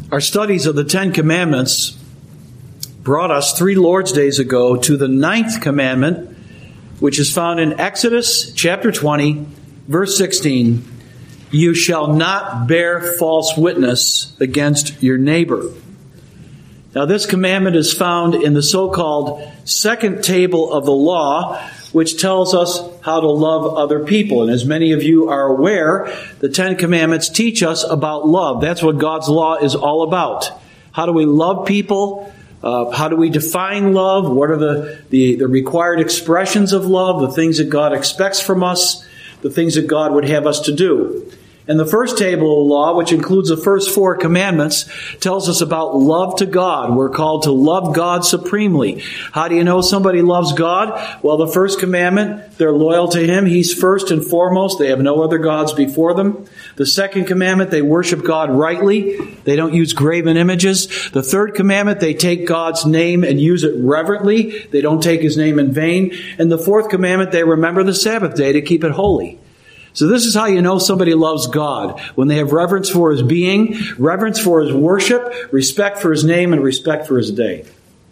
Our studies of the Ten Commandments brought us 3 Lord's Days ago to the 9th commandment, which is found in Exodus chapter 20, verse 16. You shall not bear false witness against your neighbor. Now, this commandment is found in the so-called second table of the law, which tells us how to love other people. And as many of you are aware, the Ten Commandments teach us about love. That's what God's law is all about. How do we love people? How do we define love? What are the required expressions of love, the things that God expects from us, the things that God would have us to do? And the first table of the law, which includes the first 4 commandments, tells us about love to God. We're called to love God supremely. How do you know somebody loves God? Well, the first commandment, they're loyal to Him. He's first and foremost. They have no other gods before them. The second commandment, they worship God rightly. They don't use graven images. The third commandment, they take God's name and use it reverently. They don't take His name in vain. And the fourth commandment, they remember the Sabbath day to keep it holy. So this is how you know somebody loves God, when they have reverence for His being, reverence for His worship, respect for His name, and respect for His day.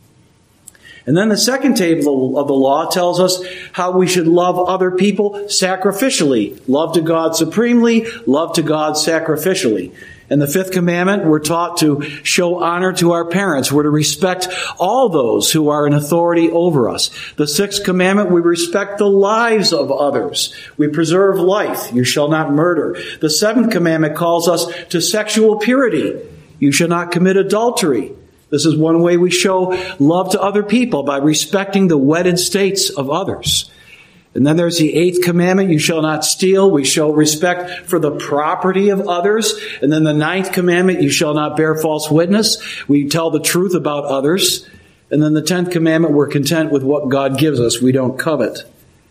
And then the second table of the law tells us how we should love other people sacrificially. Love to God supremely, love to God sacrificially. And the fifth commandment, we're taught to show honor to our parents. We're to respect all those who are in authority over us. The sixth commandment, we respect the lives of others. We preserve life. You shall not murder. The seventh commandment calls us to sexual purity. You shall not commit adultery. This is one way we show love to other people, by respecting the wedded states of others. And then there's the eighth commandment, you shall not steal. We show respect for the property of others. And then the ninth commandment, you shall not bear false witness. We tell the truth about others. And then the 10th commandment, we're content with what God gives us. We don't covet.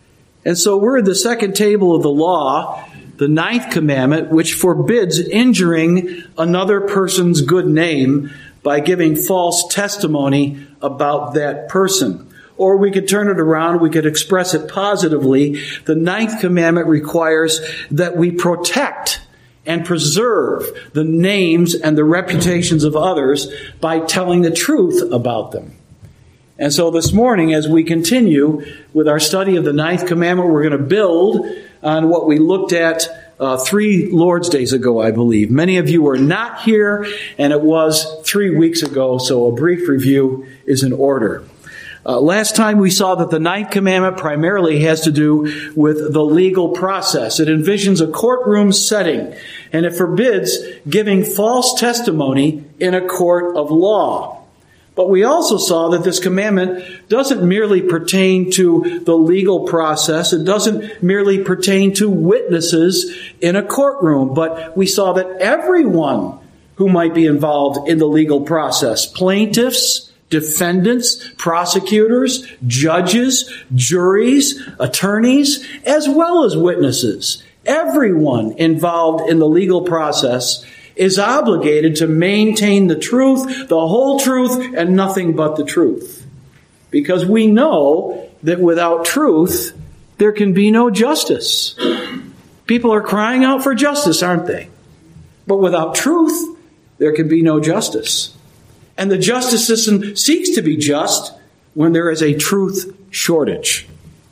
And so we're at the second table of the law, the ninth commandment, which forbids injuring another person's good name by giving false testimony about that person. Or we could turn it around, we could express it positively. The ninth commandment requires that we protect and preserve the names and the reputations of others by telling the truth about them. And so this morning, as we continue with our study of the ninth commandment, we're going to build on what we looked at 3 Lord's Days ago, I believe. Many of you were not here, and it was 3 weeks ago, so a brief review is in order. Last time we saw that the ninth commandment primarily has to do with the legal process. It envisions a courtroom setting, and it forbids giving false testimony in a court of law. But we also saw that this commandment doesn't merely pertain to the legal process. It doesn't merely pertain to witnesses in a courtroom. But we saw that everyone who might be involved in the legal process, plaintiffs, defendants, prosecutors, judges, juries, attorneys, as well as witnesses, everyone involved in the legal process is obligated to maintain the truth, the whole truth, and nothing but the truth. Because we know that without truth, there can be no justice. People are crying out for justice, aren't they? But without truth, there can be no justice. And the justice system seeks to be just when there is a truth shortage.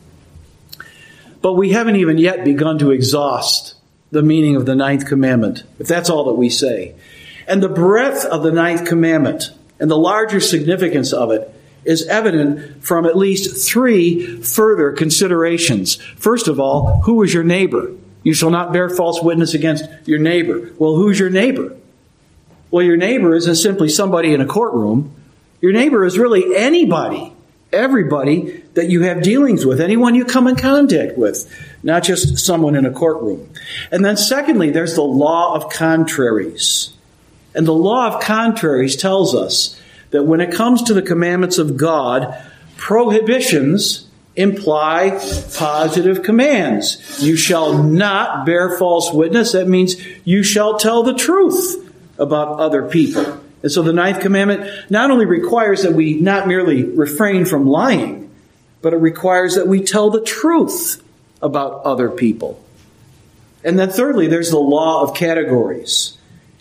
But we haven't even yet begun to exhaust the meaning of the ninth commandment, if that's all that we say. And the breadth of the ninth commandment and the larger significance of it is evident from at least 3 further considerations. First of all, who is your neighbor? You shall not bear false witness against your neighbor. Well, who's your neighbor? Well, your neighbor isn't simply somebody in a courtroom. Your neighbor is really anybody, everybody that you have dealings with, anyone you come in contact with, not just someone in a courtroom. And then secondly, there's the law of contraries. And the law of contraries tells us that when it comes to the commandments of God, prohibitions imply positive commands. You shall not bear false witness. That means you shall tell the truth about other people. And so the ninth commandment not only requires that we not merely refrain from lying, but it requires that we tell the truth about other people. And then thirdly, there's the law of categories.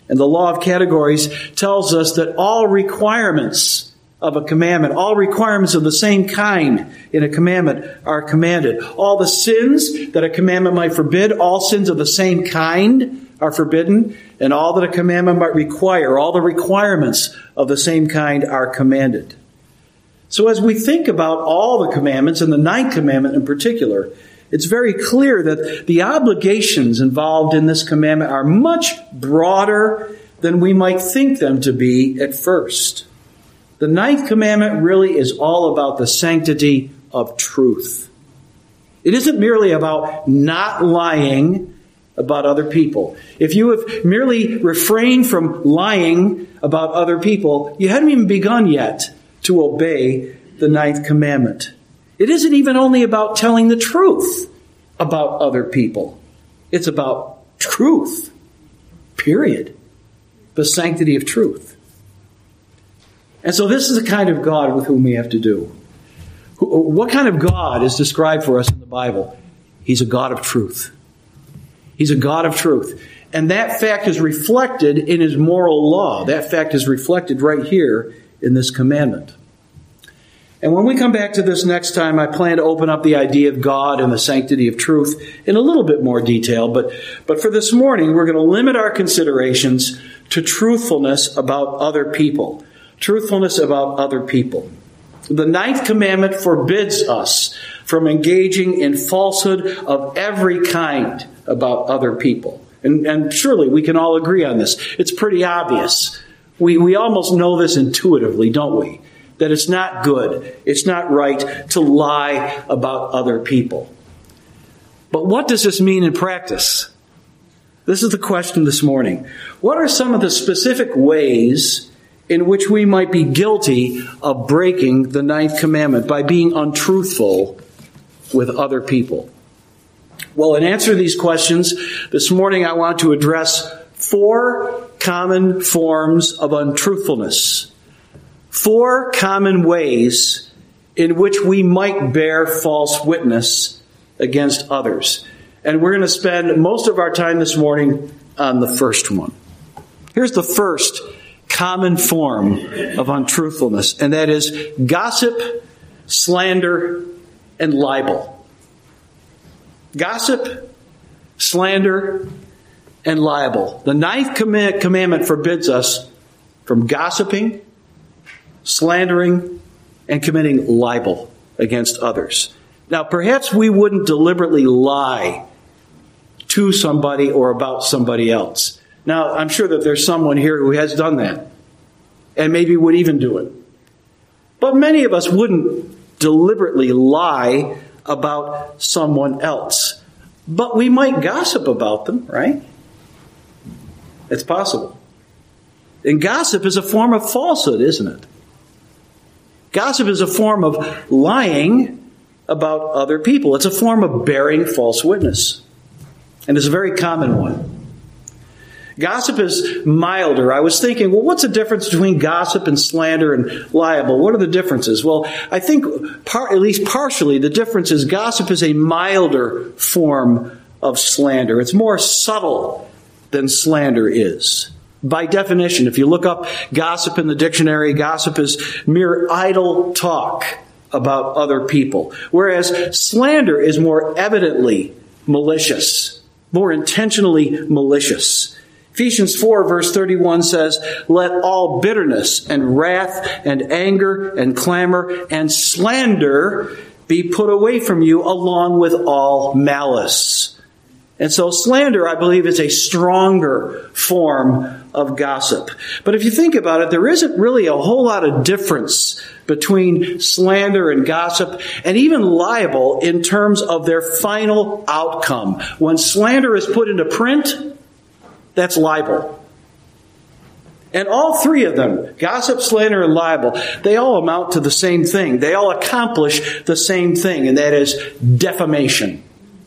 And the law of categories tells us that all requirements of a commandment, all requirements of the same kind in a commandment are commanded. All the sins that a commandment might forbid, all sins of the same kind are forbidden, and all that a commandment might require, all the requirements of the same kind are commanded. So as we think about all the commandments, and the ninth commandment in particular, it's very clear that the obligations involved in this commandment are much broader than we might think them to be at first. The ninth commandment really is all about the sanctity of truth. It isn't merely about not lying about other people. If you have merely refrained from lying about other people, you haven't even begun yet to obey the ninth commandment. It isn't even only about telling the truth about other people. It's about truth. Period. The sanctity of truth. And so this is the kind of God with whom we have to do. What kind of God is described for us in the Bible? He's a God of truth. He's a God of truth. And that fact is reflected in His moral law. That fact is reflected right here in this commandment. And when we come back to this next time, I plan to open up the idea of God and the sanctity of truth in a little bit more detail. But for this morning, we're going to limit our considerations to truthfulness about other people. Truthfulness about other people. The ninth commandment forbids us from engaging in falsehood of every kind about other people. And surely we can all agree on this. It's pretty obvious. We almost know this intuitively, don't we? That it's not good, it's not right to lie about other people. But what does this mean in practice? This is the question this morning. What are some of the specific ways in which we might be guilty of breaking the ninth commandment by being untruthful with other people? Well, in answer to these questions, this morning I want to address 4 common forms of untruthfulness. 4 common ways in which we might bear false witness against others. And we're going to spend most of our time this morning on the first one. Here's the first common form of untruthfulness, and that is gossip, slander, and libel. Gossip, slander, and libel. The ninth commandment forbids us from gossiping, slandering, and committing libel against others. Now, perhaps we wouldn't deliberately lie to somebody or about somebody else. Now, I'm sure that there's someone here who has done that, and maybe would even do it. But many of us wouldn't deliberately lie about someone else. But we might gossip about them, right? It's possible. And gossip is a form of falsehood, isn't it? Gossip is a form of lying about other people. It's a form of bearing false witness. And it's a very common one. Gossip is milder. I was thinking, well, what's the difference between gossip and slander and libel? What are the differences? Well, I think at least partially the difference is gossip is a milder form of slander. It's more subtle than slander is. By definition, if you look up gossip in the dictionary, gossip is mere idle talk about other people. Whereas slander is more evidently malicious, more intentionally malicious. Ephesians 4 verse 31 says, "Let all bitterness and wrath and anger and clamor and slander be put away from you along with all malice." And so slander, I believe, is a stronger form of gossip. But if you think about it, there isn't really a whole lot of difference between slander and gossip and even libel in terms of their final outcome. When slander is put into print, that's libel. And all 3 of them, gossip, slander, and libel, they all amount to the same thing. They all accomplish the same thing, and that is defamation.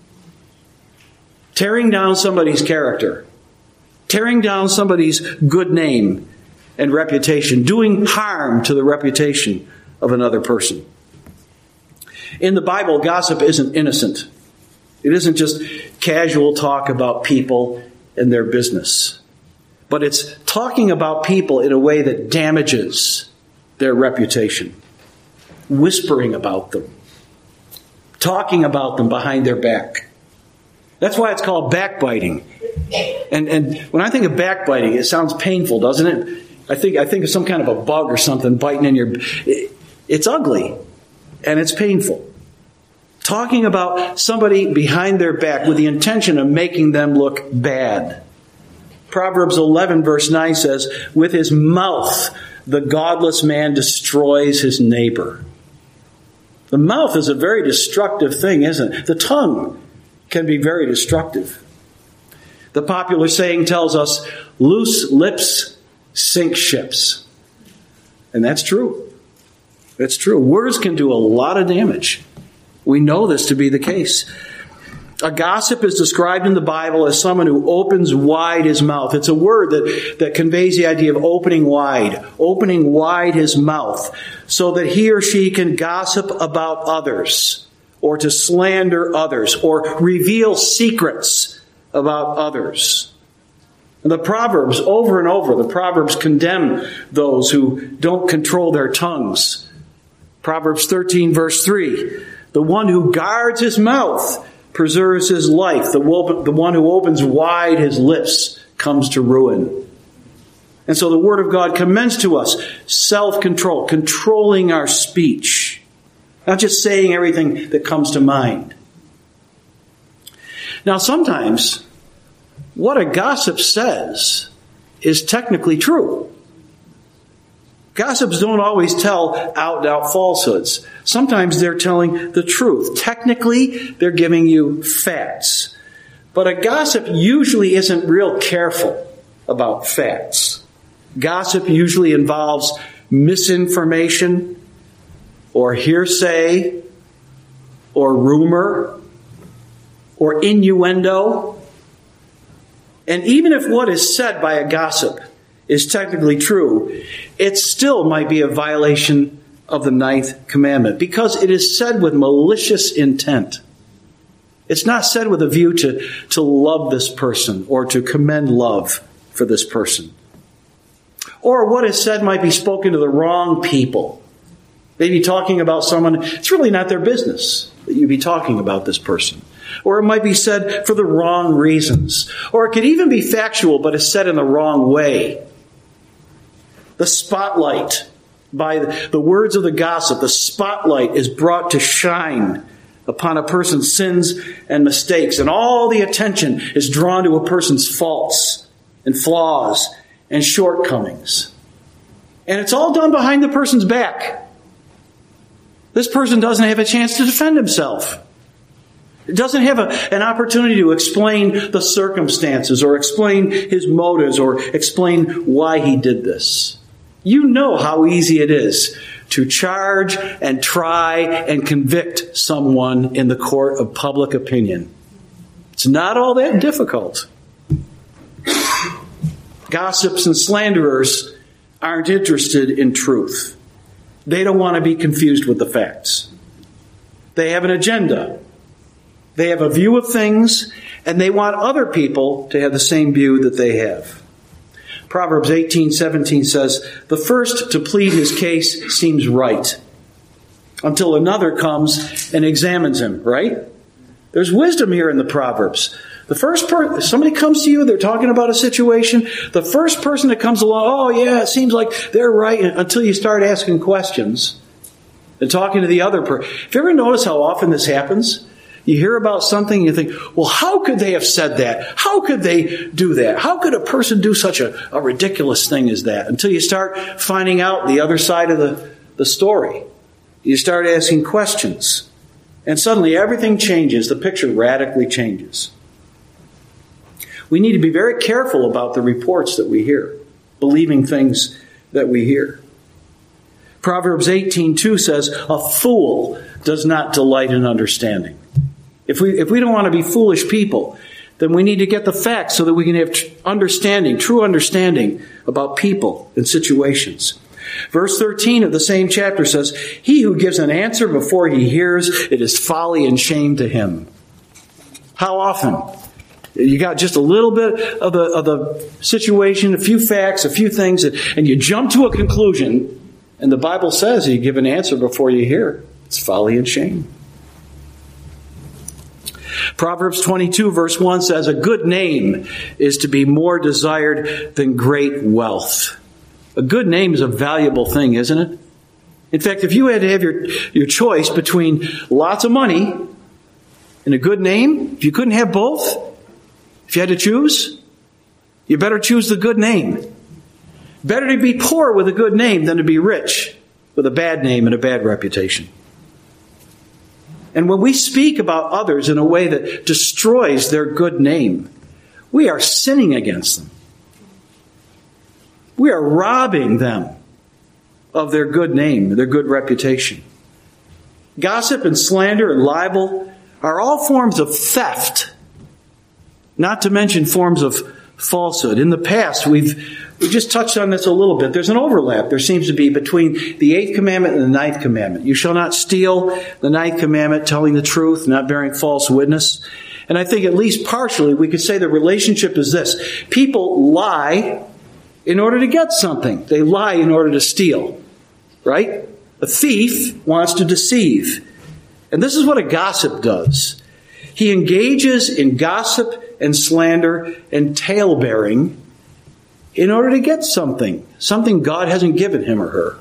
Tearing down somebody's character. Tearing down somebody's good name and reputation. Doing harm to the reputation of another person. In the Bible, gossip isn't innocent. It isn't just casual talk about people and their business. but it's talking about people in a way that damages their reputation. Whispering about them. Talking about them behind their back. That's why it's called backbiting. And when I think of backbiting, it sounds painful, doesn't it? I think of some kind of a bug or something biting in your... It's ugly. And it's painful. Talking about somebody behind their back with the intention of making them look bad. Proverbs 11 verse 9 says, with his mouth the godless man destroys his neighbor. The mouth is a very destructive thing, isn't it? The tongue can be very destructive. The popular saying tells us, loose lips sink ships. And that's true. That's true. Words can do a lot of damage. We know this to be the case. A gossip is described in the Bible as someone who opens wide his mouth. It's a word that conveys the idea of opening wide his mouth, so that he or she can gossip about others, or to slander others, or reveal secrets about others. And the Proverbs, over and over, the Proverbs condemn those who don't control their tongues. Proverbs 13 verse 3, the one who guards his mouth preserves his life. The one who opens wide his lips comes to ruin. And so the Word of God commends to us self-control, controlling our speech, not just saying everything that comes to mind. Now, sometimes what a gossip says is technically true. Gossips don't always tell out-and-out falsehoods. Sometimes they're telling the truth. Technically, they're giving you facts. But a gossip usually isn't real careful about facts. Gossip usually involves misinformation or hearsay or rumor or innuendo. And even if what is said by a gossip is technically true, it still might be a violation of the 9th commandment because it is said with malicious intent. It's not said with a view to love this person or to commend love for this person. Or what is said might be spoken to the wrong people. Maybe talking about someone, it's really not their business that you be talking about this person. Or it might be said for the wrong reasons. Or it could even be factual, but it's said in the wrong way. The spotlight, by the words of the gossip, the spotlight is brought to shine upon a person's sins and mistakes. And all the attention is drawn to a person's faults and flaws and shortcomings. And it's all done behind the person's back. This person doesn't have a chance to defend himself. It doesn't have an opportunity to explain the circumstances or explain his motives or explain why he did this. You know how easy it is to charge and try and convict someone in the court of public opinion. It's not all that difficult. Gossips and slanderers aren't interested in truth. They don't want to be confused with the facts. They have an agenda. They have a view of things, and they want other people to have the same view that they have. Proverbs 18:17 says, the first to plead his case seems right, until another comes and examines him, right? There's wisdom here in the Proverbs. The first person, somebody comes to you, they're talking about a situation, the first person that comes along, oh yeah, it seems like they're right, until you start asking questions and talking to the other person. Have you ever noticed how often this happens? You hear about something and you think, well, how could they have said that? How could they do that? How could a person do such a ridiculous thing as that? Until you start finding out the other side of the story. You start asking questions. And suddenly everything changes. The picture radically changes. We need to be very careful about the reports that we hear, believing things that we hear. Proverbs 18:2 says, a fool does not delight in understanding. If we don't want to be foolish people, then we need to get the facts so that we can have true understanding about people and situations. Verse 13 of the same chapter says, he who gives an answer before he hears, it is folly and shame to him. How often You got just a little bit of the situation, a few facts, a few things, and you jump to a conclusion. And the Bible says you give an answer before you hear. It's folly and shame. Proverbs 22 verse 1 says, a good name is to be more desired than great wealth. A good name is a valuable thing, isn't it? In fact, if you had to have your choice between lots of money and a good name, if you couldn't have both, if you had to choose, you better choose the good name. Better to be poor with a good name than to be rich with a bad name and a bad reputation. And when we speak about others in a way that destroys their good name, we are sinning against them. We are robbing them of their good name, their good reputation. Gossip and slander and libel are all forms of theft, not to mention forms of falsehood. In the past, we just touched on this a little bit. There's an overlap, there seems to be, between the 8th commandment and the 9th commandment. You shall not steal, the 9th commandment, telling the truth, not bearing false witness. And I think at least partially we could say the relationship is this. People lie in order to get something. They lie in order to steal. Right? A thief wants to deceive. And this is what a gossip does. He engages in gossip and slander and tale-bearing in order to get something God hasn't given him or her.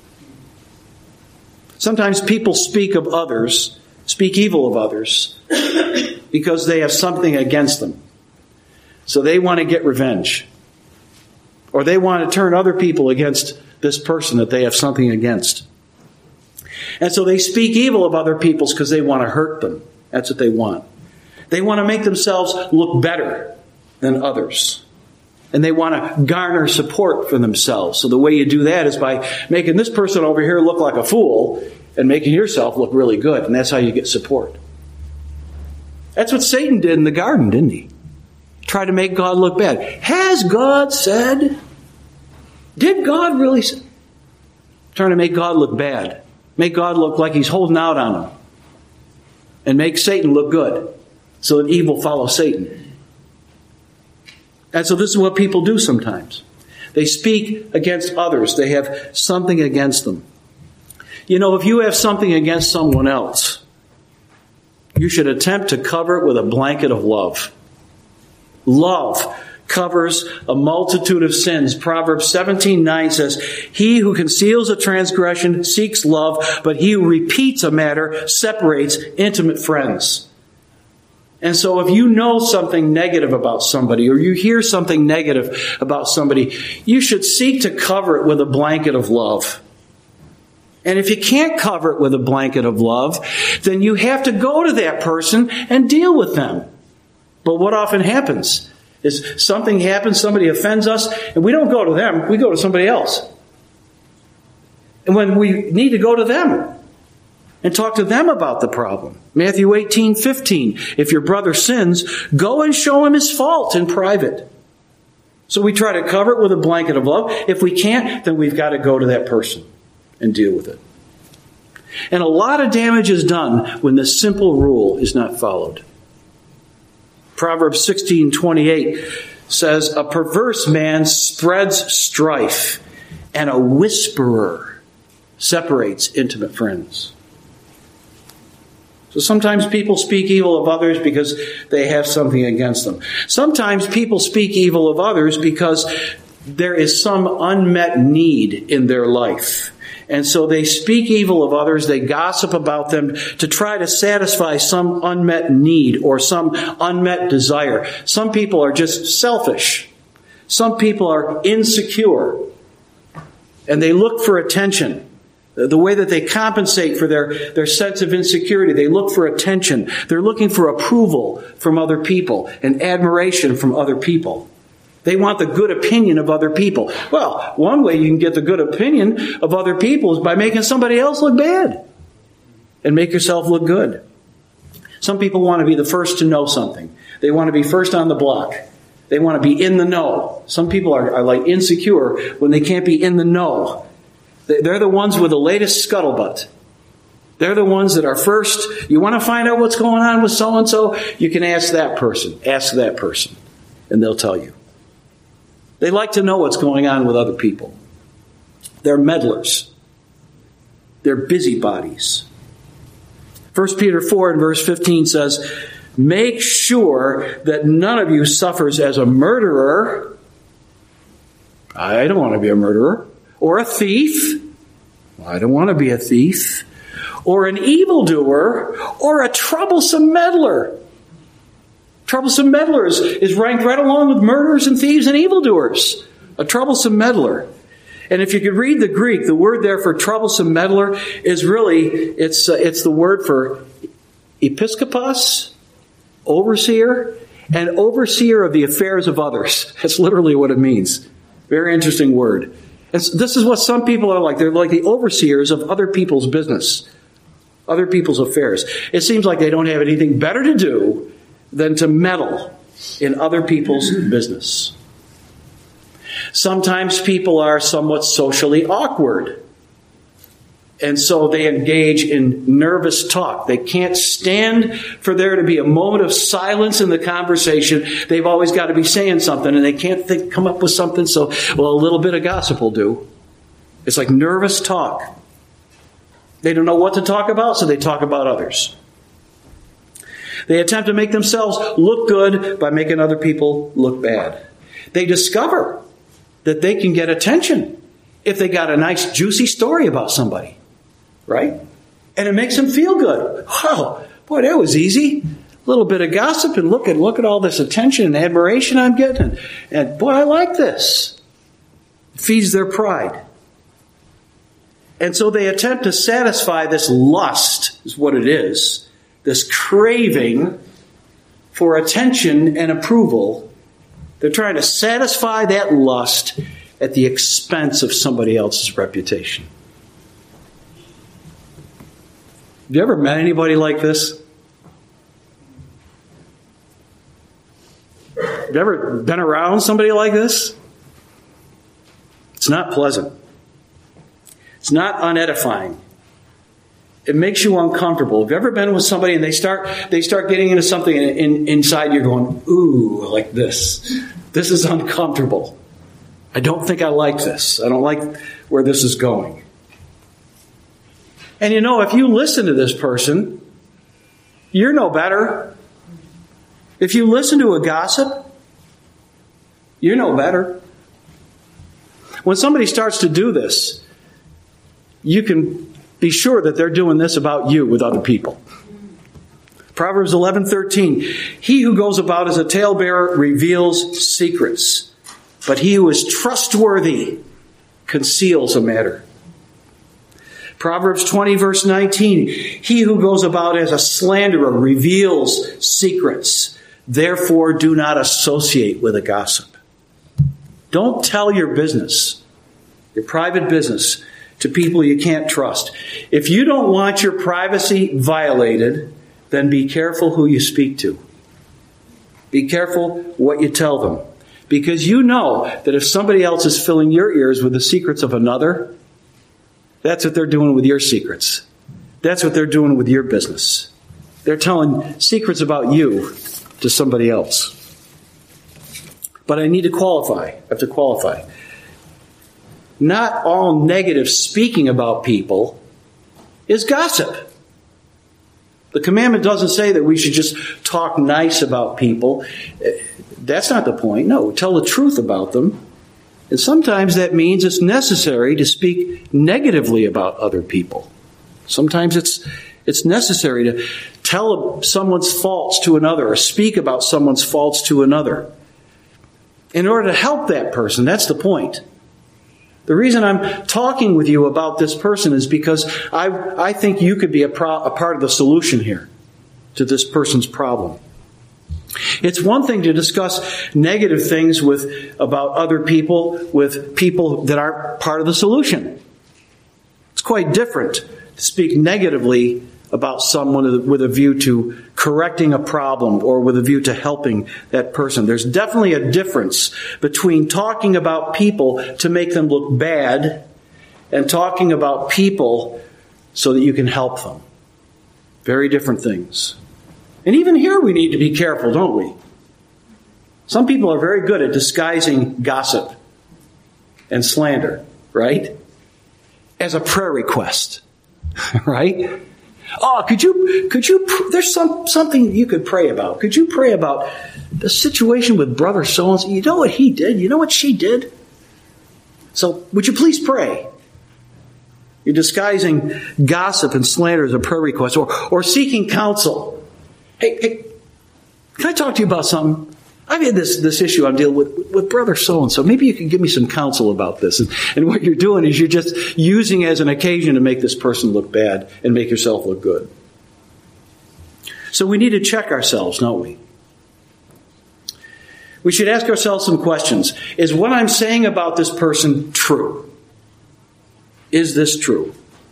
Sometimes people speak evil of others, because they have something against them. So they want to get revenge. Or they want to turn other people against this person that they have something against. And so they speak evil of other people because they want to hurt them. That's what they want. They want to make themselves look better than others. And they want to garner support for themselves. So the way you do that is by making this person over here look like a fool and making yourself look really good. And that's how you get support. That's what Satan did in the garden, didn't he? Try to make God look bad. Has God said? Did God really say? Trying to make God look bad. Make God look like he's holding out on him. And make Satan look good. So that evil follows Satan. And so this is what people do sometimes. They speak against others. They have something against them. You know, if you have something against someone else, you should attempt to cover it with a blanket of love. Love covers a multitude of sins. Proverbs 17:9 says, he who conceals a transgression seeks love, but he who repeats a matter separates intimate friends. And so if you know something negative about somebody, or you hear something negative about somebody, you should seek to cover it with a blanket of love. And if you can't cover it with a blanket of love, then you have to go to that person and deal with them. But what often happens is something happens, somebody offends us, and we don't go to them, we go to somebody else. And when we need to go to them and talk to them about the problem. Matthew 18:15, if your brother sins, go and show him his fault in private. So we try to cover it with a blanket of love. If we can't, then we've got to go to that person and deal with it. And a lot of damage is done when this simple rule is not followed. Proverbs 16:28 says, a perverse man spreads strife, and a whisperer separates intimate friends. So sometimes people speak evil of others because they have something against them. Sometimes people speak evil of others because there is some unmet need in their life. And so they speak evil of others, they gossip about them to try to satisfy some unmet need or some unmet desire. Some people are just selfish. Some people are insecure. And they look for attention. The way that they compensate for their sense of insecurity, they look for attention. They're looking for approval from other people and admiration from other people. They want the good opinion of other people. Well, one way you can get the good opinion of other people is by making somebody else look bad and make yourself look good. Some people want to be the first to know something. They want to be first on the block. They want to be in the know. Some people are like insecure when they can't be in the know. They're the ones with the latest scuttlebutt. They're the ones that are first. You want to find out what's going on with so-and-so? You can ask that person. Ask that person. And they'll tell you. They like to know what's going on with other people. They're meddlers. They're busybodies. 1 Peter 4 and verse 15 says, make sure that none of you suffers as a murderer. I don't want to be a murderer. Or a thief. I don't want to be a thief. Or an evildoer, or a troublesome meddler. Troublesome meddlers is ranked right along with murderers and thieves and evildoers. A troublesome meddler. And if you could read the Greek, the word there for troublesome meddler is really, it's the word for episkopos, overseer, and overseer of the affairs of others. That's literally what it means. Very interesting word. This is what some people are like. They're like the overseers of other people's business. Other people's affairs. It seems like they don't have anything better to do than to meddle in other people's business. Sometimes people are somewhat socially awkward. And so they engage in nervous talk. They can't stand for there to be a moment of silence in the conversation. They've always got to be saying something, and they can't come up with something, so, well, a little bit of gossip will do. It's like nervous talk. They don't know what to talk about, so they talk about others. They attempt to make themselves look good by making other people look bad. They discover that they can get attention if they got a nice, juicy story about somebody. Right? And it makes them feel good. Wow, boy, that was easy. A little bit of gossip, and look at all this attention and admiration I'm getting. And boy, I like this. It feeds their pride. And so they attempt to satisfy this lust, is what it is. This craving for attention and approval. They're trying to satisfy that lust at the expense of somebody else's reputation. Have you ever met anybody like this? Have you ever been around somebody like this? It's not pleasant. It's not unedifying. It makes you uncomfortable. Have you ever been with somebody and they start getting into something and inside you're going, ooh, like this. This is uncomfortable. I don't think I like this. I don't like where this is going. And you know, if you listen to this person, you're no better. If you listen to a gossip, you're no better. When somebody starts to do this, you can be sure that they're doing this about you with other people. Proverbs 11:13. He who goes about as a talebearer reveals secrets, but he who is trustworthy conceals a matter. Proverbs 20 verse 19. He who goes about as a slanderer reveals secrets. Therefore, do not associate with a gossip. Don't tell your business, your private business, to people you can't trust. If you don't want your privacy violated, then be careful who you speak to. Be careful what you tell them. Because you know that if somebody else is filling your ears with the secrets of another, that's what they're doing with your secrets. That's what they're doing with your business. They're telling secrets about you to somebody else. But I need to qualify. I have to qualify. Not all negative speaking about people is gossip. The commandment doesn't say that we should just talk nice about people. That's not the point. No, tell the truth about them. And sometimes that means it's necessary to speak negatively about other people. Sometimes it's necessary to tell someone's faults to another or speak about someone's faults to another in order to help that person. That's the point. The reason I'm talking with you about this person is because I think you could be a part of the solution here to this person's problem. It's one thing to discuss negative things about other people with people that aren't part of the solution. It's quite different to speak negatively about someone with a view to correcting a problem or with a view to helping that person. There's definitely a difference between talking about people to make them look bad and talking about people so that you can help them. Very different things. And even here we need to be careful, don't we? Some people are very good at disguising gossip and slander, right? As a prayer request, right? Oh, could you, there's something you could pray about. Could you pray about the situation with brother so-and-so? You know what he did? You know what she did? So, would you please pray? You're disguising gossip and slander as a prayer request, or seeking counsel. Hey, can I talk to you about something? I've had this issue I'm dealing with brother so-and-so. Maybe you can give me some counsel about this. And what you're doing is you're just using it as an occasion to make this person look bad and make yourself look good. So we need to check ourselves, don't we? We should ask ourselves some questions. Is what I'm saying about this person true? Is this true?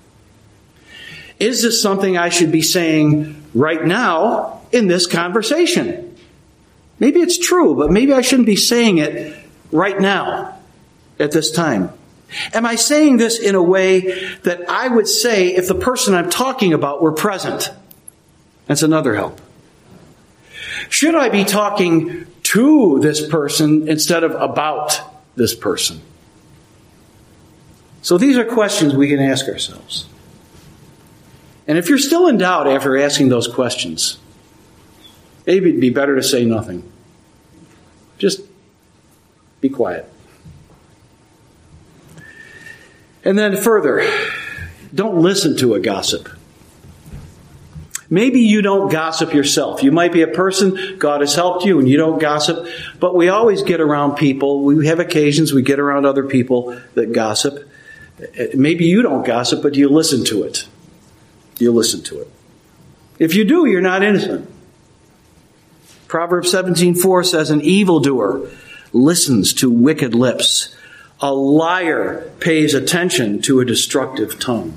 Is this something I should be saying right now in this conversation? Maybe it's true, but maybe I shouldn't be saying it right now at this time. Am I saying this in a way that I would say if the person I'm talking about were present? That's another help. Should I be talking to this person instead of about this person? So these are questions we can ask ourselves. And if you're still in doubt after asking those questions, maybe it'd be better to say nothing. Just be quiet. And then further, don't listen to a gossip. Maybe you don't gossip yourself. You might be a person, God has helped you, and you don't gossip. But we always get around people. We have occasions we get around other people that gossip. Maybe you don't gossip, but you listen to it. You listen to it. If you do, you're not innocent. Proverbs 17:4 says, an evildoer listens to wicked lips. A liar pays attention to a destructive tongue.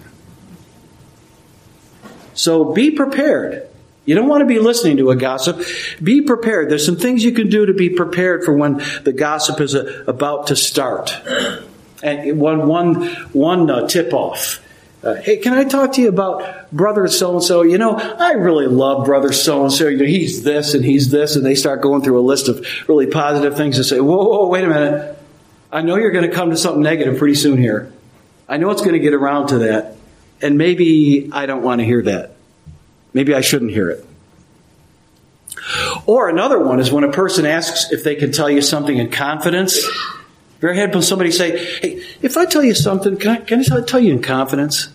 So be prepared. You don't want to be listening to a gossip. Be prepared. There's some things you can do to be prepared for when the gossip is about to start. And one tip-off. Hey, can I talk to you about brother so-and-so? You know, I really love brother so-and-so. He's this and he's this. And they start going through a list of really positive things and say, whoa, wait a minute. I know you're going to come to something negative pretty soon here. I know it's going to get around to that. And maybe I don't want to hear that. Maybe I shouldn't hear it. Or another one is when a person asks if they can tell you something in confidence. Have you ever had somebody say, hey, if I tell you something, can I tell you in confidence?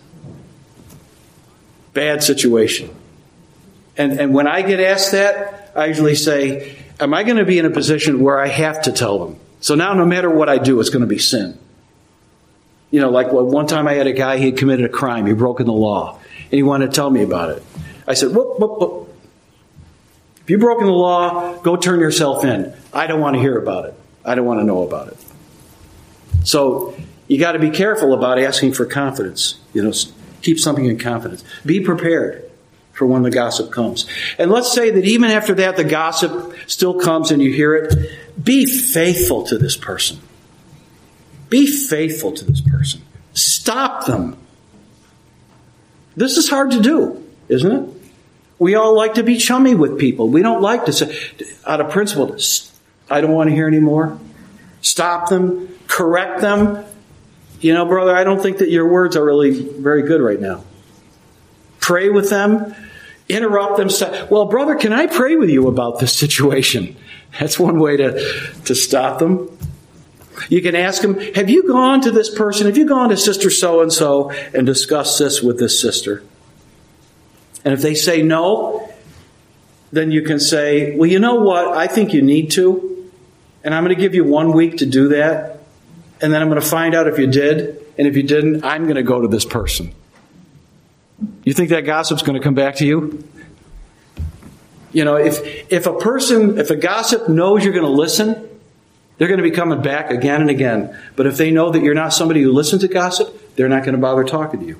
Bad situation. And when I get asked that, I usually say, am I going to be in a position where I have to tell them? So now no matter what I do, it's going to be sin. You know, like one time I had a guy, he had committed a crime. He'd broken the law. And he wanted to tell me about it. I said, whoop. If you've broken the law, go turn yourself in. I don't want to hear about it. I don't want to know about it. So you got to be careful about asking for confidence. You know, keep something in confidence. Be prepared for when the gossip comes. And let's say that even after that, the gossip still comes and you hear it. Be faithful to this person. Be faithful to this person. Stop them. This is hard to do, isn't it? We all like to be chummy with people. We don't like to say, out of principle, I don't want to hear anymore. Stop them. Correct them. You know, brother, I don't think that your words are really very good right now. Pray with them. Interrupt them. Say, well, brother, can I pray with you about this situation? That's one way to stop them. You can ask them, have you gone to this person? Have you gone to sister so-and-so and discussed this with this sister? And if they say no, then you can say, well, you know what? I think you need to. And I'm going to give you 1 week to do that. And then I'm going to find out if you did. And if you didn't, I'm going to go to this person. You think that gossip's going to come back to you? You know, if a gossip knows you're going to listen, they're going to be coming back again and again. But if they know that you're not somebody who listens to gossip, they're not going to bother talking to you.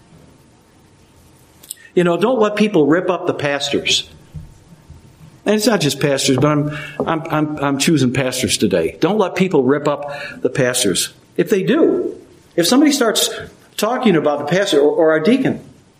You know, don't let people rip up the pastors. And it's not just pastors, but I'm choosing pastors today. Don't let people rip up the pastors. If they do, if somebody starts talking about the pastor or our deacon,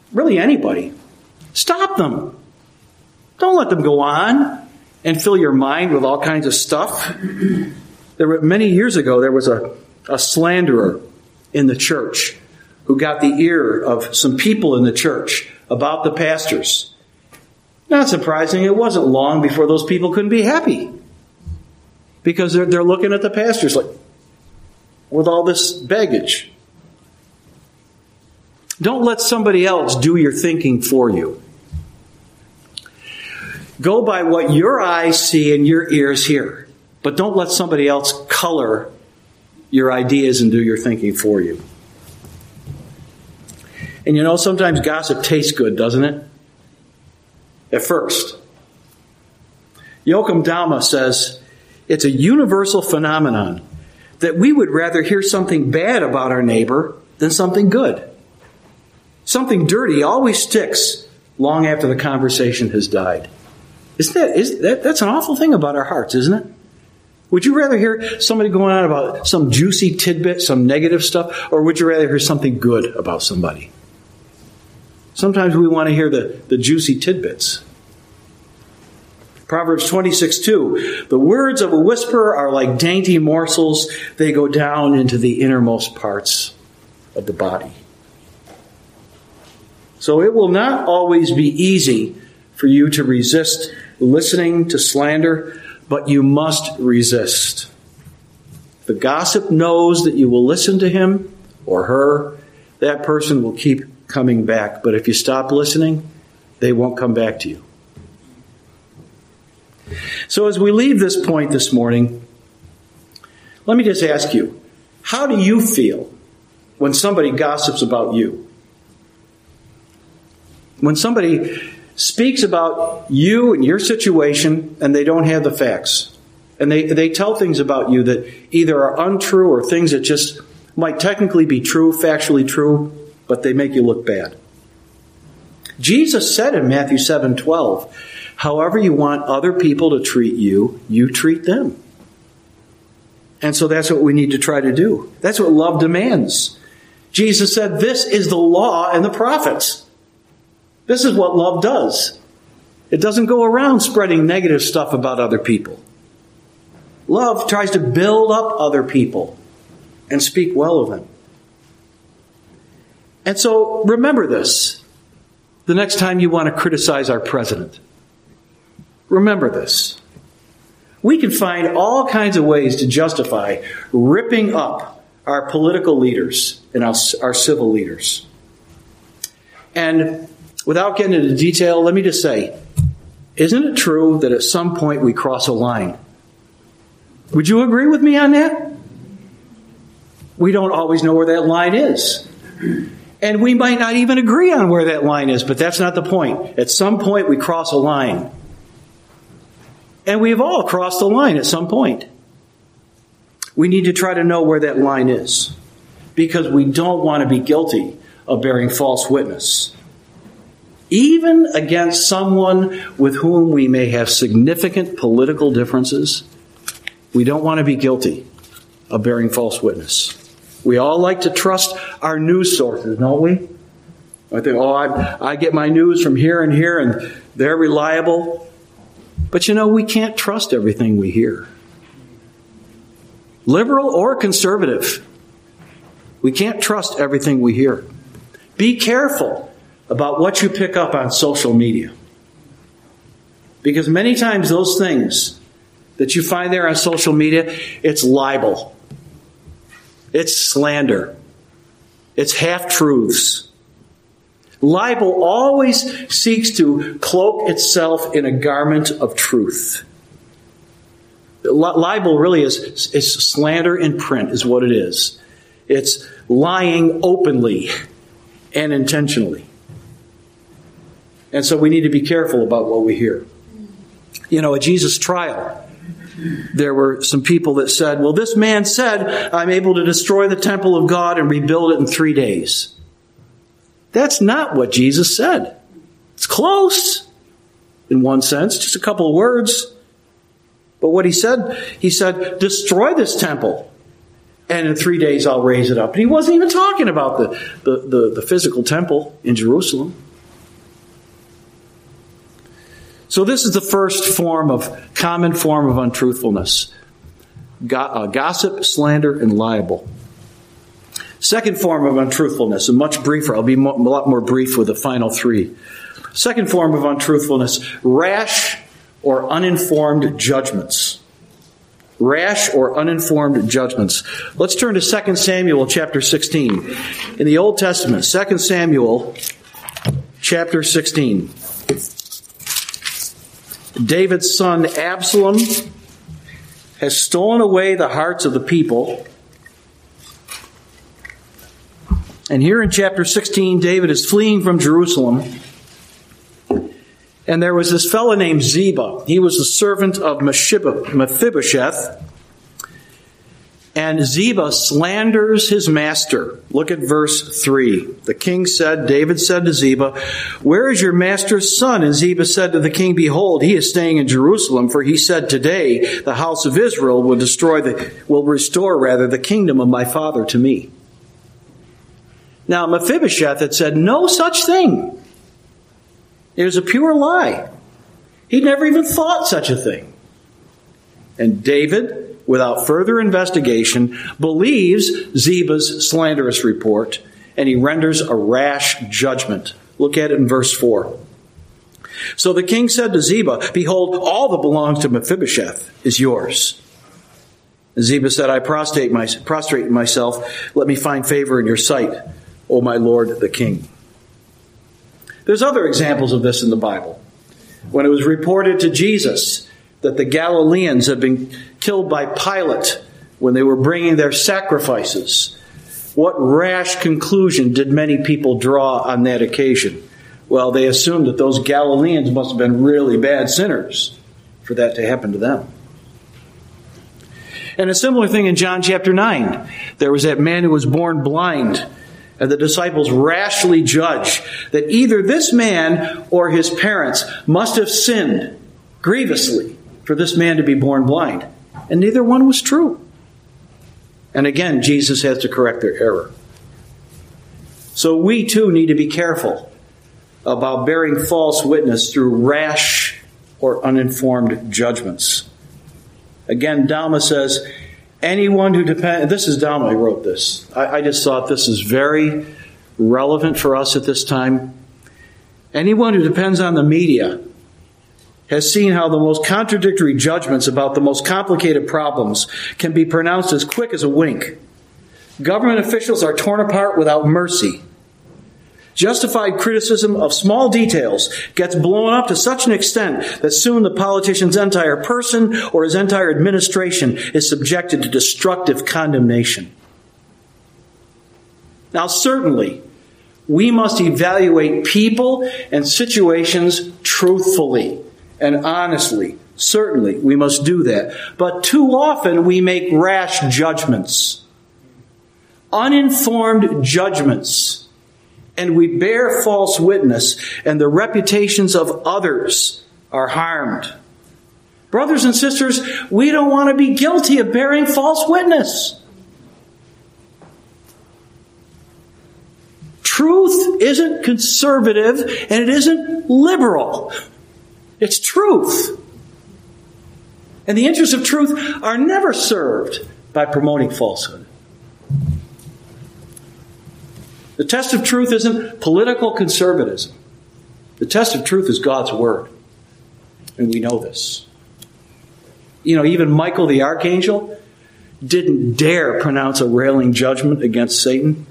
really anybody. Stop them. Don't let them go on and fill your mind with all kinds of stuff. Many years ago, there was a slanderer in the church who got the ear of some people in the church about the pastors. Not surprising, it wasn't long before those people couldn't be happy. Because they're looking at the pastors like, with all this baggage. Don't let somebody else do your thinking for you. Go by what your eyes see and your ears hear. But don't let somebody else color your ideas and do your thinking for you. And sometimes gossip tastes good, doesn't it? At first. Yochum Dalma says, it's a universal phenomenon that we would rather hear something bad about our neighbor than something good. Something dirty always sticks long after the conversation has died. That's an awful thing about our hearts, isn't it? Would you rather hear somebody going on about some juicy tidbit, some negative stuff, or would you rather hear something good about somebody? Sometimes we want to hear the juicy tidbits. Proverbs 26:2, the words of a whisperer are like dainty morsels. They go down into the innermost parts of the body. So it will not always be easy for you to resist listening to slander, but you must resist. The gossip knows that you will listen to him or her. That person will keep coming back. But if you stop listening, they won't come back to you. So as we leave this point this morning, let me just ask you, how do you feel when somebody gossips about you? When somebody speaks about you and your situation and they don't have the facts, and they tell things about you that either are untrue or things that just might technically be true, factually true, but they make you look bad. Jesus said in Matthew 7:12, however you want other people to treat you, you treat them. And so that's what we need to try to do. That's what love demands. Jesus said, this is the law and the prophets. This is what love does. It doesn't go around spreading negative stuff about other people. Love tries to build up other people and speak well of them. And so remember this the next time you want to criticize our president. Remember this. We can find all kinds of ways to justify ripping up our political leaders and our civil leaders. And without getting into detail, let me just say, isn't it true that at some point we cross a line? Would you agree with me on that? We don't always know where that line is. And we might not even agree on where that line is, but that's not the point. At some point we cross a line. And we've all crossed the line at some point. We need to try to know where that line is, because we don't want to be guilty of bearing false witness. Even against someone with whom we may have significant political differences, we don't want to be guilty of bearing false witness. We all like to trust our news sources, don't we? I think, I get my news from here and here, and they're reliable. But we can't trust everything we hear. Liberal or conservative, we can't trust everything we hear. Be careful about what you pick up on social media. Because many times those things that you find there on social media, it's libel. It's slander. It's half-truths. Libel always seeks to cloak itself in a garment of truth. Libel really is slander in print, is what it is. It's lying openly and intentionally. And so we need to be careful about what we hear. At Jesus' trial, there were some people that said, well, this man said, I'm able to destroy the temple of God and rebuild it in 3 days. That's not what Jesus said. It's close, in one sense, just a couple of words. But what he said, destroy this temple, and in 3 days I'll raise it up. And he wasn't even talking about the physical temple in Jerusalem. So this is the first common form of untruthfulness. Gossip, slander, and libel. Second form of untruthfulness, and much briefer. I'll be a lot more brief with the final three. Second form of untruthfulness, rash or uninformed judgments. Rash or uninformed judgments. Let's turn to 2 Samuel chapter 16. In the Old Testament, 2 Samuel chapter 16. David's son Absalom has stolen away the hearts of the people. And here in chapter 16, David is fleeing from Jerusalem. And there was this fellow named Ziba. He was the servant of Mephibosheth. And Ziba slanders his master. Look at verse 3. The king said, David said to Ziba, "Where is your master's son?" And Ziba said to the king, "Behold, he is staying in Jerusalem, for he said, today the house of Israel will restore the kingdom of my father to me." Now Mephibosheth had said no such thing. It was a pure lie. He'd never even thought such a thing. And David, without further investigation, believes Ziba's slanderous report, and he renders a rash judgment. Look at it in verse 4. So the king said to Ziba, "Behold, all that belongs to Mephibosheth is yours." And Ziba said, "I prostrate myself. Let me find favor in your sight, O my lord the king." There's other examples of this in the Bible. When it was reported to Jesus that the Galileans had been killed by Pilate when they were bringing their sacrifices, what rash conclusion did many people draw on that occasion? Well, they assumed that those Galileans must have been really bad sinners for that to happen to them. And a similar thing in John chapter 9. There was that man who was born blind. And the disciples rashly judge that either this man or his parents must have sinned grievously for this man to be born blind. And neither one was true. And again, Jesus has to correct their error. So we too need to be careful about bearing false witness through rash or uninformed judgments. Again, Dalma says, anyone who depends... This is Dalma who wrote this. I just thought this is very relevant for us at this time. Anyone who depends on the media has seen how the most contradictory judgments about the most complicated problems can be pronounced as quick as a wink. Government officials are torn apart without mercy. Justified criticism of small details gets blown up to such an extent that soon the politician's entire person or his entire administration is subjected to destructive condemnation. Now, certainly, we must evaluate people and situations truthfully and honestly. Certainly, we must do that. But too often, we make rash judgments, uninformed judgments. And we bear false witness, and the reputations of others are harmed. Brothers and sisters, we don't want to be guilty of bearing false witness. Truth isn't conservative, and it isn't liberal. It's truth. And the interests of truth are never served by promoting falsehood. The test of truth isn't political conservatism. The test of truth is God's Word. And we know this. You know, even Michael the archangel didn't dare pronounce a railing judgment against Satan.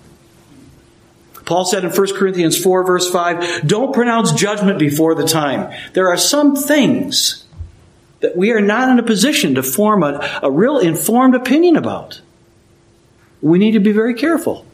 Paul said in 1 Corinthians 4, verse 5, don't pronounce judgment before the time. There are some things that we are not in a position to form a real informed opinion about. We need to be very careful.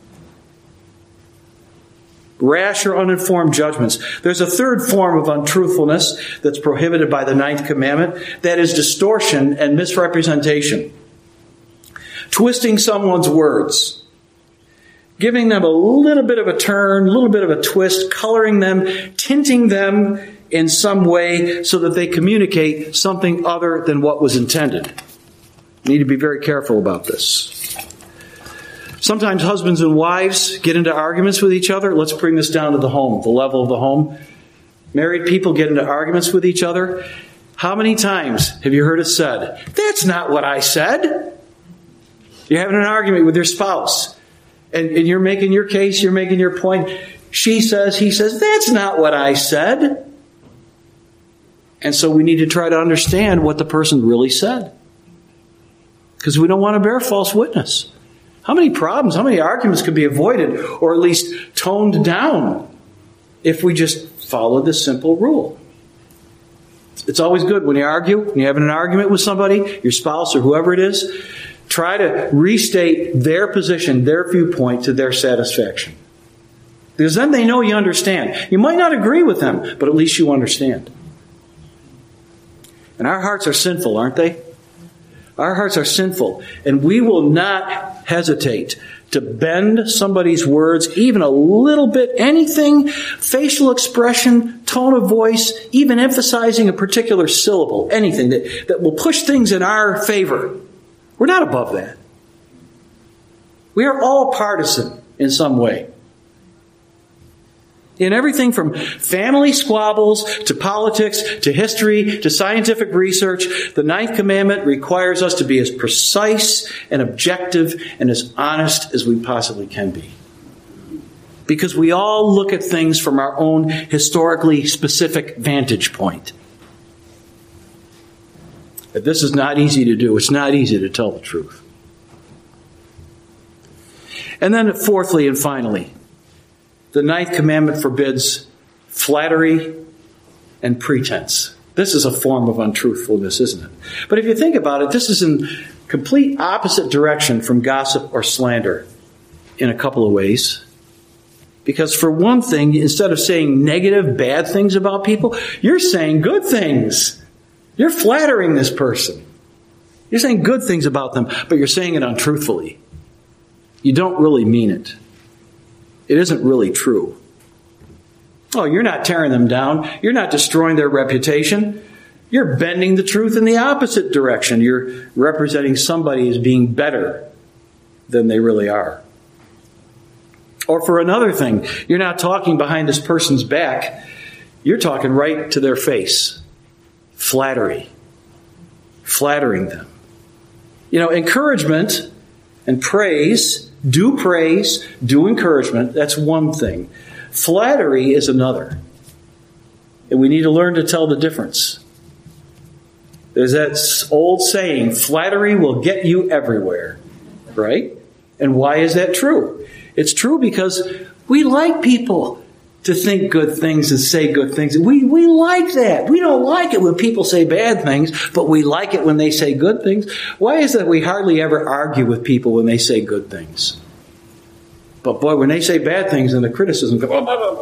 Rash or uninformed judgments. There's a third form of untruthfulness that's prohibited by the 9th commandment. That is distortion and misrepresentation. Twisting someone's words. Giving them a little bit of a turn, a little bit of a twist, coloring them, tinting them in some way so that they communicate something other than what was intended. You need to be very careful about this. Sometimes husbands and wives get into arguments with each other. Let's bring this down to the home, the level of the home. Married people get into arguments with each other. How many times have you heard it said, "That's not what I said"? You're having an argument with your spouse, and you're making your case, you're making your point. She says, he says, "That's not what I said." And so we need to try to understand what the person really said, because we don't want to bear false witness. How many problems, how many arguments could be avoided, or at least toned down, if we just follow this simple rule? It's always good when you argue, when you're having an argument with somebody, your spouse or whoever it is, try to restate their position, their viewpoint to their satisfaction. Because then they know you understand. You might not agree with them, but at least you understand. And our hearts are sinful, aren't they? Our hearts are sinful, and we will not hesitate to bend somebody's words even a little bit, anything, facial expression, tone of voice, even emphasizing a particular syllable, anything that will push things in our favor. We're not above that. We are all partisan in some way. In everything from family squabbles to politics to history to scientific research, the ninth commandment requires us to be as precise and objective and as honest as we possibly can be. Because we all look at things from our own historically specific vantage point. But this is not easy to do. It's not easy to tell the truth. And then fourthly and finally, the ninth commandment forbids flattery and pretense. This is a form of untruthfulness, isn't it? But if you think about it, this is in complete opposite direction from gossip or slander in a couple of ways. Because for one thing, instead of saying negative, bad things about people, you're saying good things. You're flattering this person. You're saying good things about them, but you're saying it untruthfully. You don't really mean it. It isn't really true. Oh, you're not tearing them down. You're not destroying their reputation. You're bending the truth in the opposite direction. You're representing somebody as being better than they really are. Or for another thing, you're not talking behind this person's back. You're talking right to their face. Flattery. Flattering them. You know, encouragement and praise, do encouragement, that's one thing. Flattery is another. And we need to learn to tell the difference. There's that old saying, flattery will get you everywhere. Right? And why is that true? It's true because we like people to think good things and say good things. We like that. We don't like it when people say bad things, but we like it when they say good things. Why is it we hardly ever argue with people when they say good things? But boy, when they say bad things and the criticism comes,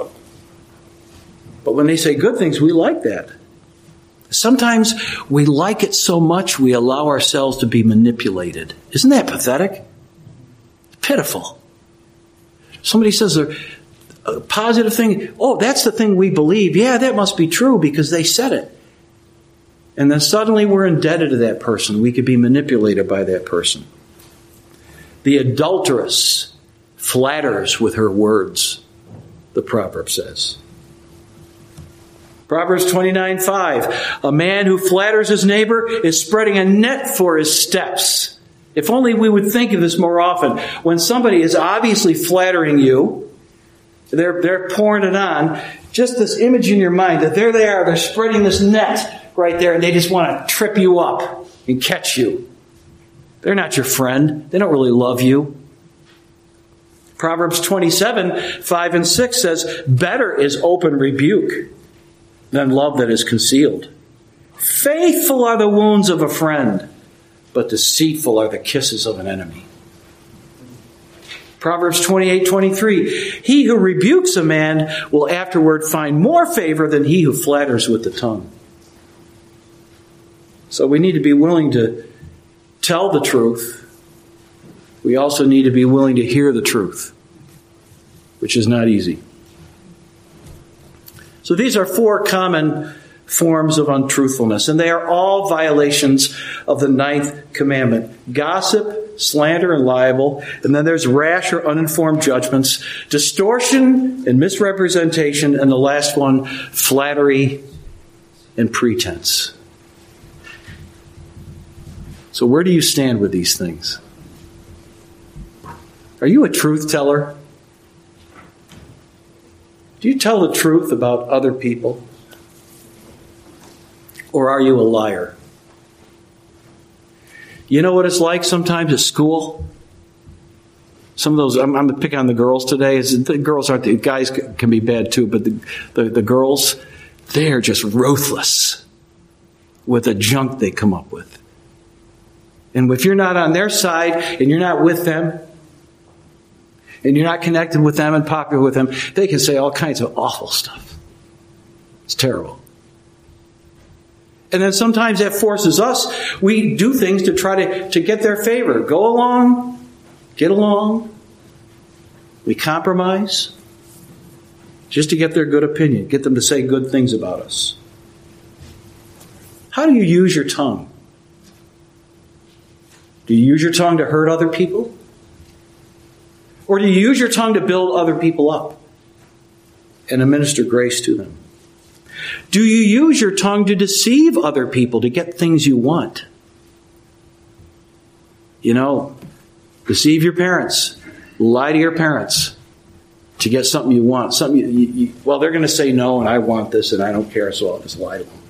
but when they say good things, we like that. Sometimes we like it so much we allow ourselves to be manipulated. Isn't that pathetic? Pitiful. Somebody says a positive thing. Oh, that's the thing we believe. Yeah, that must be true because they said it. And then suddenly we're indebted to that person. We could be manipulated by that person. The adulteress flatters with her words, the proverb says. Proverbs 29:5. A man who flatters his neighbor is spreading a net for his steps. If only we would think of this more often. When somebody is obviously flattering you, they're pouring it on, just this image in your mind that there they are, they're spreading this net right there, and they just want to trip you up and catch you. They're not your friend. They don't really love you. Proverbs 27:5 and 6 says, better is open rebuke than love that is concealed. Faithful are the wounds of a friend, but deceitful are the kisses of an enemy. Proverbs 28:23. He who rebukes a man will afterward find more favor than he who flatters with the tongue. So we need to be willing to tell the truth. We also need to be willing to hear the truth, which is not easy. So these are 4 common forms of untruthfulness, and they are all violations of the 9th commandment. Gossip, slander, and libel. And then there's rash or uninformed judgments, distortion and misrepresentation, and the last one, flattery and pretense. So where do you stand with these things? Are you a truth teller? Do you tell the truth about other people? Or are you a liar? You know what it's like sometimes at school? Some of those, I'm picking on the girls today. The girls aren't, the guys can be bad too, but the girls, they're just ruthless with the junk they come up with. And if you're not on their side and you're not with them, and you're not connected with them and popular with them, they can say all kinds of awful stuff. It's terrible. And then sometimes that forces us, we do things to try to get their favor. Go along, get along. We compromise just to get their good opinion, get them to say good things about us. How do you use your tongue? Do you use your tongue to hurt other people? Or do you use your tongue to build other people up and administer grace to them? Do you use your tongue to deceive other people to get things you want? You know, deceive your parents, lie to your parents to get something you want. Something well, they're going to say no, and I want this, and I don't care, so I'll just lie to them.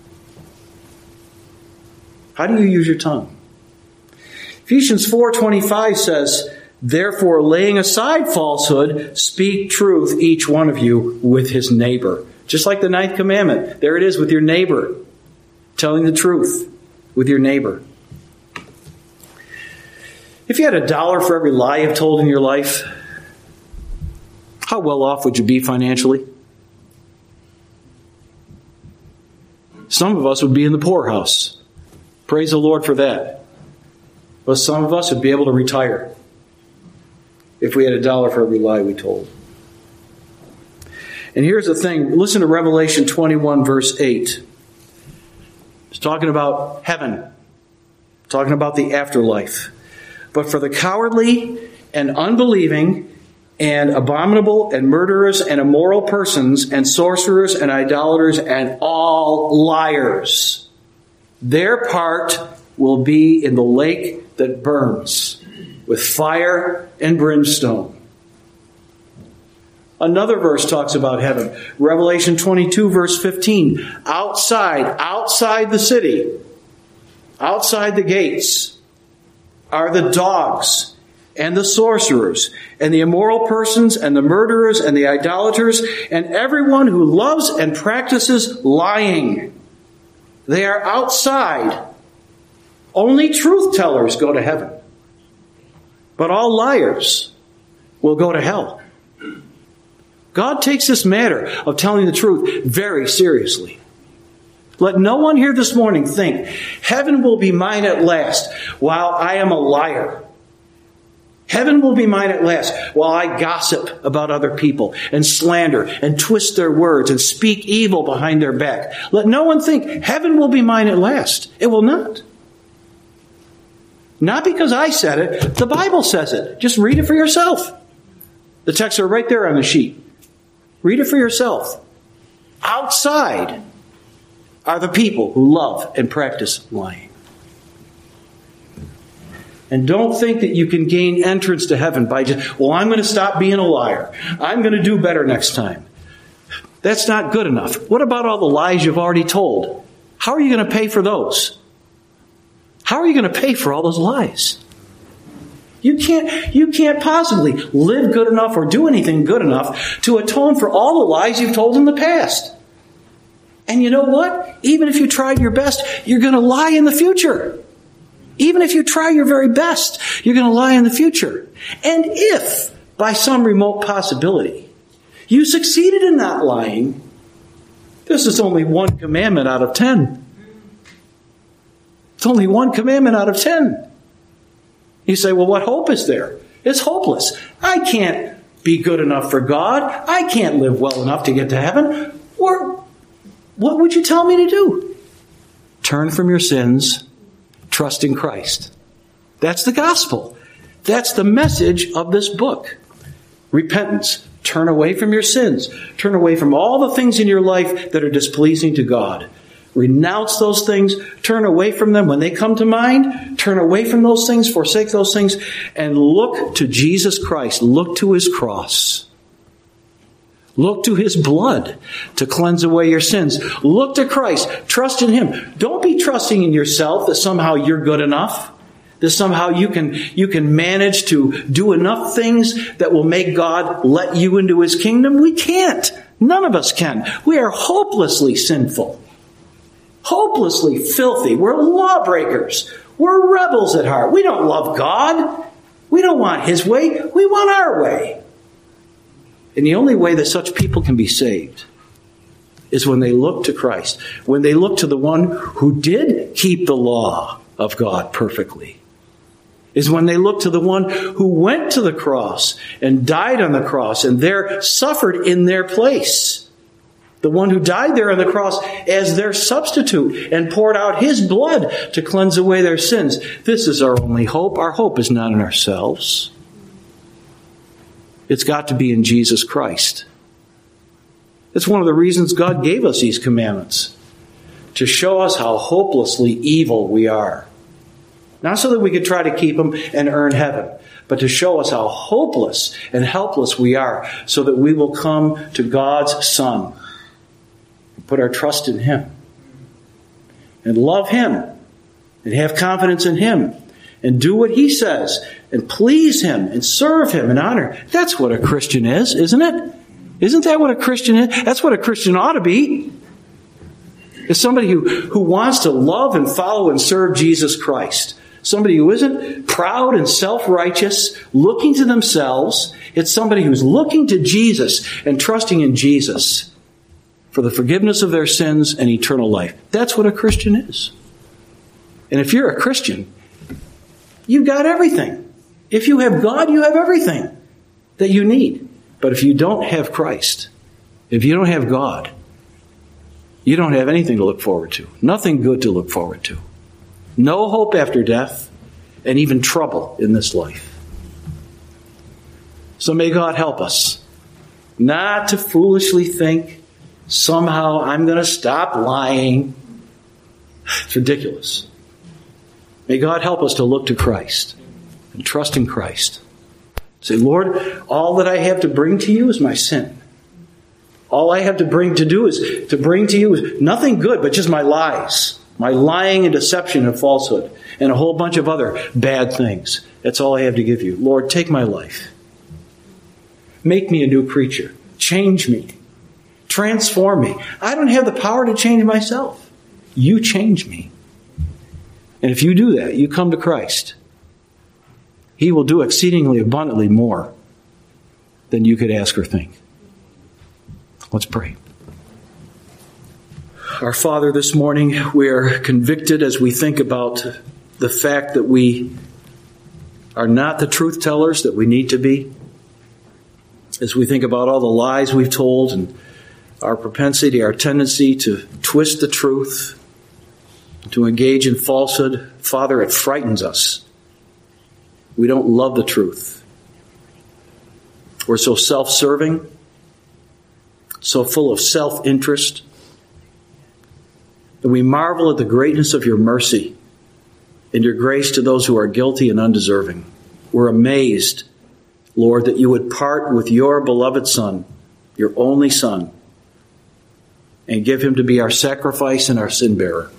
How do you use your tongue? Ephesians 4:25 says, "Therefore, laying aside falsehood, speak truth, each one of you, with his neighbor." Just like the 9th commandment. There it is, with your neighbor. Telling the truth with your neighbor. If you had $1 for every lie you've told in your life, how well off would you be financially? Some of us would be in the poorhouse. Praise the Lord for that. But some of us would be able to retire if we had $1 for every lie we told. And here's the thing. Listen to Revelation 21, verse 8. It's talking about heaven. Talking about the afterlife. "But for the cowardly and unbelieving and abominable and murderers and immoral persons and sorcerers and idolaters and all liars, their part will be in the lake that burns with fire and brimstone." Another verse talks about heaven. Revelation 22, verse 15. Outside the city, outside the gates, are the dogs and the sorcerers and the immoral persons and the murderers and the idolaters and everyone who loves and practices lying. They are outside. Only truth tellers go to heaven. But all liars will go to hell. God takes this matter of telling the truth very seriously. Let no one here this morning think, heaven will be mine at last while I am a liar. Heaven will be mine at last while I gossip about other people and slander and twist their words and speak evil behind their back. Let no one think heaven will be mine at last. It will not. Not because I said it. The Bible says it. Just read it for yourself. The texts are right there on the sheet. Read it for yourself. Outside are the people who love and practice lying. And don't think that you can gain entrance to heaven by just, well, I'm going to stop being a liar. I'm going to do better next time. That's not good enough. What about all the lies you've already told? How are you going to pay for those? How are you going to pay for all those lies? You can't possibly live good enough or do anything good enough to atone for all the lies you've told in the past. And you know what? Even if you tried your best, you're going to lie in the future. Even if you try your very best, you're going to lie in the future. And if, by some remote possibility, you succeeded in not lying, this is only one commandment out of 10. It's only one commandment out of 10. You say, well, what hope is there? It's hopeless. I can't be good enough for God. I can't live well enough to get to heaven. Or what would you tell me to do? Turn from your sins, trust in Christ. That's the gospel. That's the message of this book. Repentance. Turn away from your sins. Turn away from all the things in your life that are displeasing to God. Renounce those things. Turn away from them when they come to mind. Turn away from those things. Forsake those things. And look to Jesus Christ. Look to His cross. Look to His blood to cleanse away your sins. Look to Christ. Trust in Him. Don't be trusting in yourself that somehow you're good enough. That somehow you can manage to do enough things that will make God let you into His kingdom. We can't. None of us can. We are hopelessly sinful. Hopelessly filthy. We're lawbreakers. We're rebels at heart. We don't love God. We don't want His way. We want our way. And the only way that such people can be saved is when they look to Christ. When they look to the one who did keep the law of God perfectly. Is when they look to the one who went to the cross and died on the cross and there suffered in their place. The one who died there on the cross as their substitute and poured out His blood to cleanse away their sins. This is our only hope. Our hope is not in ourselves. It's got to be in Jesus Christ. That's one of the reasons God gave us these commandments. To show us how hopelessly evil we are. Not so that we could try to keep them and earn heaven, but to show us how hopeless and helpless we are so that we will come to God's Son and put our trust in Him and love Him and have confidence in Him and do what He says and please Him and serve Him and honor. That's what a Christian is, isn't it? Isn't that what a Christian is? That's what a Christian ought to be. It's somebody who wants to love and follow and serve Jesus Christ. Somebody who isn't proud and self-righteous, looking to themselves. It's somebody who's looking to Jesus and trusting in Jesus for the forgiveness of their sins and eternal life. That's what a Christian is. And if you're a Christian, you've got everything. If you have God, you have everything that you need. But if you don't have Christ, if you don't have God, you don't have anything to look forward to. Nothing good to look forward to. No hope after death, and even trouble in this life. So may God help us not to foolishly think, somehow I'm going to stop lying. It's ridiculous. May God help us to look to Christ and trust in Christ. Say, Lord, all that I have to bring to you is my sin. All I have to bring to you is nothing good, but just my lies. My lying and deception and falsehood. And a whole bunch of other bad things. That's all I have to give you. Lord, take my life. Make me a new creature. Change me. Transform me. I don't have the power to change myself. You change me. And if you do that, you come to Christ. He will do exceedingly abundantly more than you could ask or think. Let's pray. Our Father, this morning we are convicted as we think about the fact that we are not the truth tellers that we need to be. As we think about all the lies we've told and our propensity, our tendency to twist the truth, to engage in falsehood, Father, it frightens us. We don't love the truth. We're so self-serving, so full of self-interest. And we marvel at the greatness of your mercy and your grace to those who are guilty and undeserving. We're amazed, Lord, that you would part with your beloved Son, your only Son, and give him to be our sacrifice and our sin bearer.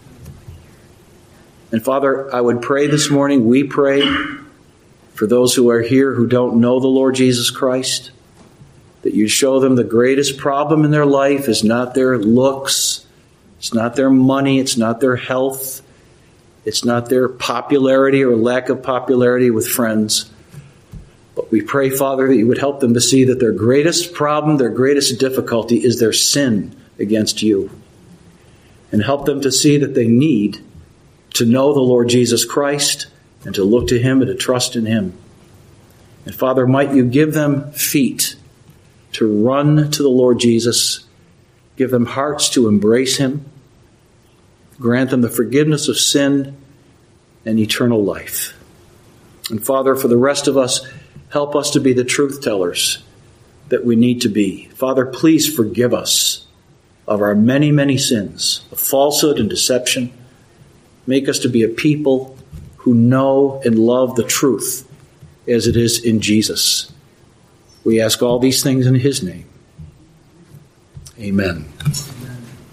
And Father, I would pray this morning, we pray for those who are here who don't know the Lord Jesus Christ, that you show them the greatest problem in their life is not their looks, it's not their money, it's not their health, it's not their popularity or lack of popularity with friends. But we pray, Father, that you would help them to see that their greatest problem, their greatest difficulty is their sin against you. And help them to see that they need to know the Lord Jesus Christ and to look to him and to trust in him. And Father, might you give them feet to run to the Lord Jesus. Give them hearts to embrace him. Grant them the forgiveness of sin and eternal life. And Father, for the rest of us, help us to be the truth tellers that we need to be. Father, please forgive us of our many, many sins of falsehood and deception. Make us to be a people who know and love the truth as it is in Jesus. We ask all these things in his name. Amen.